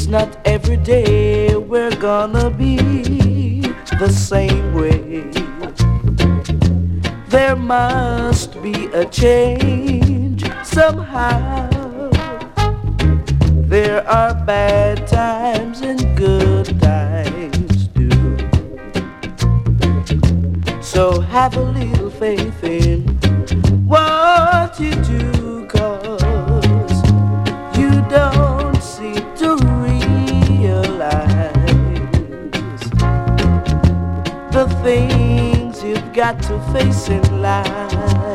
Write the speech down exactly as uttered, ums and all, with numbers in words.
not every day we're gonna be the same way. There must be a change somehow. There are bad times and good times too. So have a little faith in what you do, 'cause you don't seem to realize the things you've got to face in life.